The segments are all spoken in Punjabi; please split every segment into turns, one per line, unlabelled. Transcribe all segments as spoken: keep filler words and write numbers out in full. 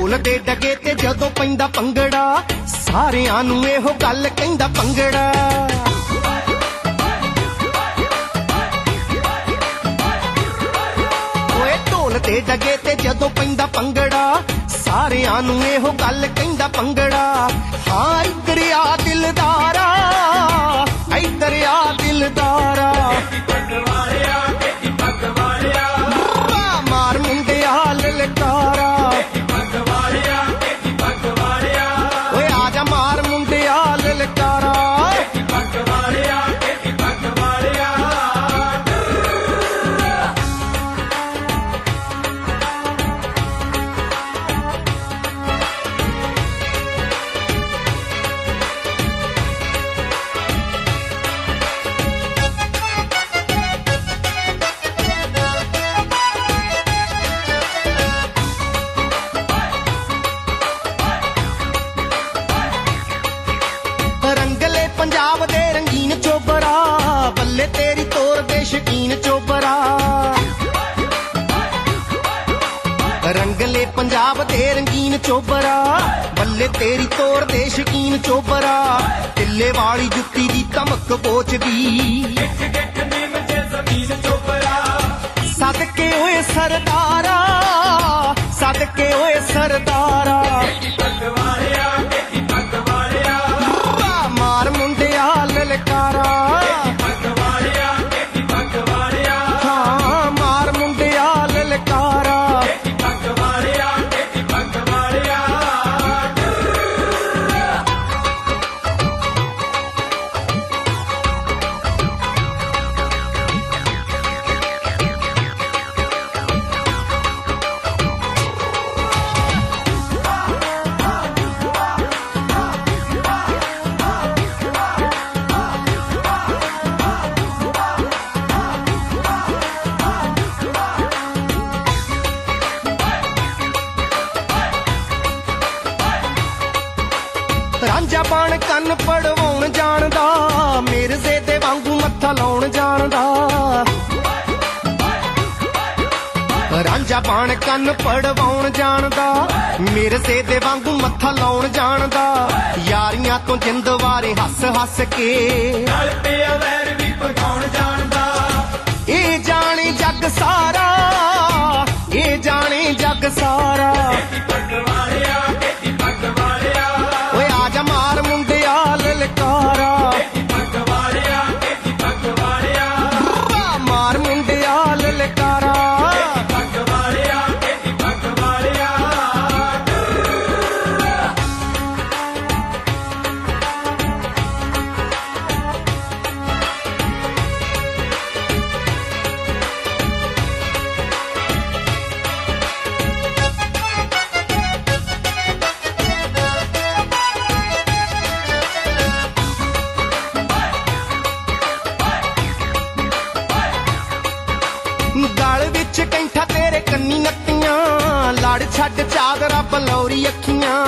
ਢੋਲ ਦੇ ਡਗੇ ਤੇ ਜਦੋਂ ਪੈਂਦਾ ਭੰਗੜਾ ਸਾਰਿਆਂ ਨੂੰ ਇਹੋ ਗੱਲ ਕਹਿੰਦਾ ਭੰਗੜਾ। ਓਏ ਢੋਲ ਦੇ ਡਗੇ ਤੇ ਜਦੋਂ ਪੈਂਦਾ ਭੰਗੜਾ ਸਾਰਿਆਂ ਨੂੰ ਇਹੋ ਗੱਲ ਕਹਿੰਦਾ ਭੰਗੜਾ। ਹਾਂ ਇੱਧਰ ਆ ਦਿਲਦਾਰਾ, ਇੱਧਰ ਆ ਦਿਲਦਾਰਾ, ਮਾਰ ਮੁੰਡਿਆ ਲਲਕਾਰਾ, ਓਏ ਆ ਜਾ ਮਾਰ ਮੁੰਡਿਆ ਲਲਕਾਰਾ। ਰੰਗਲੇ ਪੰਜਾਬ ਦੇ ਰੰਗੀਨ ਚੋਬਰਾ, ਬੱਲੇ ਤੇਰੀ ਤੋਰ ਦੇ ਸ਼ਕੀਨ ਚੋਬਰਾ। ਰੰਗਲੇ ਪੰਜਾਬ ਦੇ ਰੰਗੀਨ ਚੋਬਰਾ, ਬੱਲੇ ਤੇਰੀ ਤੋਰ ਦੇ ਸ਼ਕੀਨ ਚੋਬਰਾ। ਟਿੱਲੇ ਵਾਲੀ ਜੁੱਤੀ ਦੀ ਧਮਕ ਪੋਚਦੀ, ਸਦਕੇ ਓਏ ਸਰਦਾਰਾ, ਸਦਕੇ ਓਏ ਸਰਦਾਰਾ, ਮਾਰ ਮੁੰਡਿਆ ਲਲਕਾਰਾ। ਹਾਂ ਮਾਰ ਮੁੰਡਿਆ ਲਲਕਾਰਾ। ਰਾਂਝਾ ਬਣ ਕੰਨ ਪੜਵਾਉਣ ਜਾਣਦਾ, ਮਿਰਜ਼ੇ ਦੇ ਵਾਂਗੂ ਮੱਥਾ ਲਾਉਣ ਜਾਣਦਾ। ਰਾਂਝਾ ਬਣ ਕੰਨ ਪੜਵਾਉਣ ਜਾਣਦਾ, ਮਿਰਜ਼ੇ ਦੇ ਵਾਂਗੂ ਮੱਥਾ ਲਾਉਣ ਜਾਣਦਾ। ਯਾਰੀਆਂ ਤੋਂ ਜਿੰਦ ਵਾਰੇ ਹੱਸ ਹੱਸ ਕੇ ਨਾਲ ਪਿਆ ਵੈਰ ਵੀ ਪਗਾਉਣ ਜਾਣਦਾ। ਇਹ ਜਾਣੇ ਜੱਗ ਸਾਰਾ, ਇਹ ਜਾਣੇ ਜੱਗ ਸਾਰਾ, ਓਏ ਆ ਜਾ ਮਾਰ ਮੁੰਡਿਆ ਲਲਕਾਰਾ। ਮਾਰ ਮੁੰਡਿਆ ਲਲਕਾਰਾ। ਗਲ ਵਿੱਚ ਕੈਂਠਾ ਤੇਰੇ ਕੰਨੀ ਨੱਤੀਆਂ, ਲੜ ਛੱਡ ਚਾਦਰਾ ਬਲੌਰੀ ਅੱਖੀਆਂ।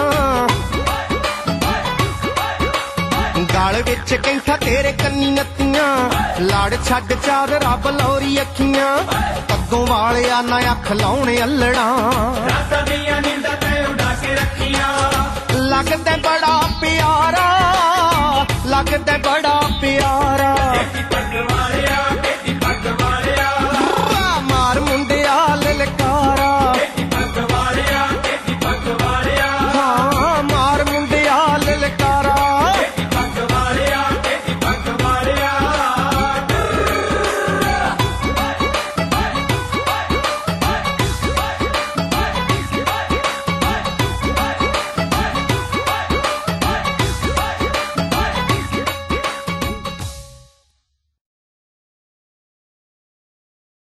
ਗਲ ਵਿੱਚ ਕੈਂਠਾ ਤੇਰੇ ਕੰਨੀ ਨੱਤੀਆਂ, ਲੜ ਛੱਡ ਚਾਦਰਾ ਬਲੌਰੀ ਅੱਖੀਆਂ। ਪੱਗੋਂ ਵਾਲਿਆ ਨਾ ਅੱਖ ਲਾਉਣੇ ਅੱਲੜਾਂ, ਲੱਗਦਾ ਬੜਾ ਪਿਆਰਾ, ਲੱਗਦਾ ਬੜਾ ਪਿਆਰਾ।